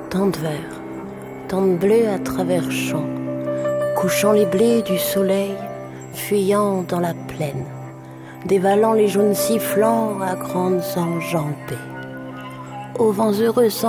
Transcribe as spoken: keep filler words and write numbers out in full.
tant de vert, tant de bleu à travers champs, couchant les blés du soleil, fuyant dans la plaine, dévalant les jaunes sifflants à grandes enjambées. Aux vents heureux